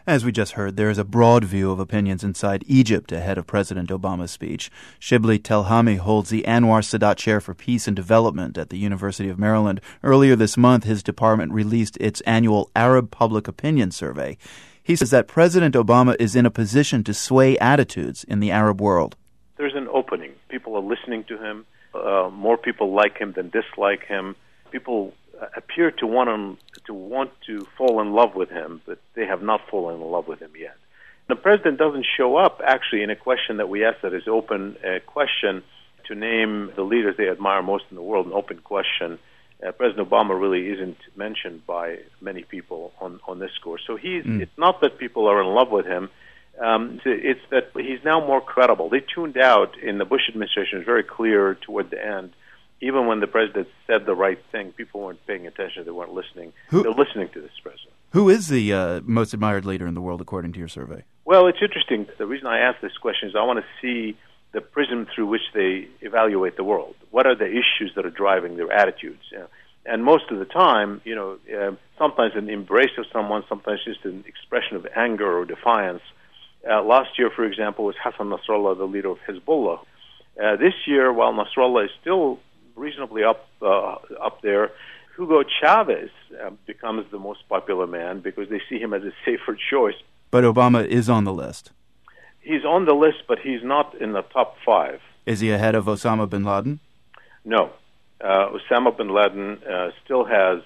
As we just heard, there is a broad view of opinions inside Egypt ahead of President Obama's speech. Shibli Telhami holds the Anwar Sadat Chair for Peace and Development at the University of Maryland. Earlier this month, his department released its annual Arab Public Opinion Survey. He says that President Obama is in a position to sway attitudes in the Arab world. There's an opening. People are listening to him. More people like him than dislike him. People appear to want to fall in love with him, but they have not fallen in love with him yet. The president doesn't show up, actually, in a question that we asked that is open question to name the leaders they admire most in the world, an open question. President Obama really isn't mentioned by many people on this score. So it's not that people are in love with him. It's that he's now more credible. They tuned out in the Bush administration. It was very clear toward the end. Even when the president said the right thing, people weren't paying attention. They weren't listening. They're listening to this president. Who is the most admired leader in the world, according to your survey? Well, it's interesting. The reason I ask this question is I want to see the prism through which they evaluate the world. What are the issues that are driving their attitudes? And most of the time, sometimes an embrace of someone, sometimes just an expression of anger or defiance. Last year, for example, was Hassan Nasrallah, the leader of Hezbollah. This year, while Nasrallah is still reasonably up there, Hugo Chavez becomes the most popular man because they see him as a safer choice. But Obama is on the list. He's on the list, but he's not in the top 5. Is he ahead of Osama bin Laden? No. Osama bin Laden still has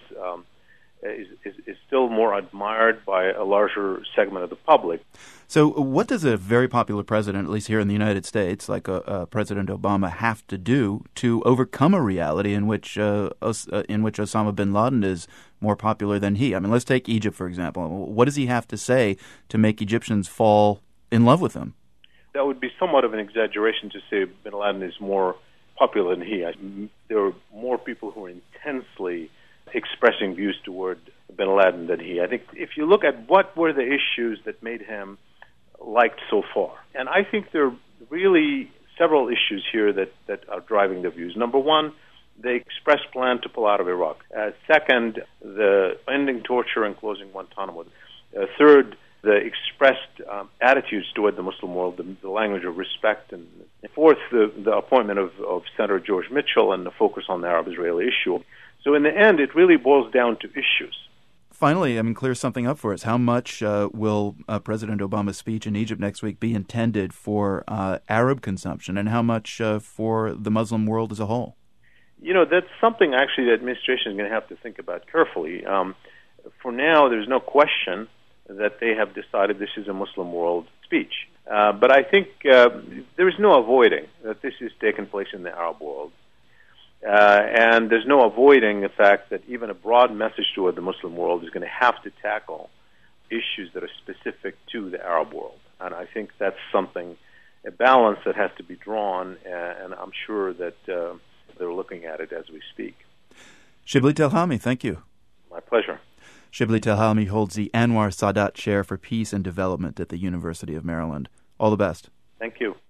is still more admired by a larger segment of the public. So what does a very popular president, at least here in the United States, like President Obama, have to do to overcome a reality in which Osama bin Laden is more popular than he? I mean, let's take Egypt, for example. What does he have to say to make Egyptians fall in love with him? That would be somewhat of an exaggeration to say bin Laden is more popular than he. There are more people who are intensely expressing views toward bin Laden than he. I think if you look at what were the issues that made him liked so far, and I think there are really several issues here that are driving the views. Number one, the expressed plan to pull out of Iraq. Second, the ending torture and closing Guantanamo. Third, the expressed attitudes toward the Muslim world, the language of respect. And fourth, the appointment of Senator George Mitchell and the focus on the Arab-Israeli issue. So in the end, it really boils down to issues. Finally, clear something up for us. How much will President Obama's speech in Egypt next week be intended for Arab consumption, and how much for the Muslim world as a whole? That's something actually the administration is going to have to think about carefully. For now, there's no question that they have decided this is a Muslim world speech. But I think there is no avoiding that this is taking place in the Arab world. And there's no avoiding the fact that even a broad message toward the Muslim world is going to have to tackle issues that are specific to the Arab world. And I think that's a balance that has to be drawn, and I'm sure that they're looking at it as we speak. Shibli Telhami, thank you. My pleasure. Shibli Telhami holds the Anwar Sadat Chair for Peace and Development at the University of Maryland. All the best. Thank you.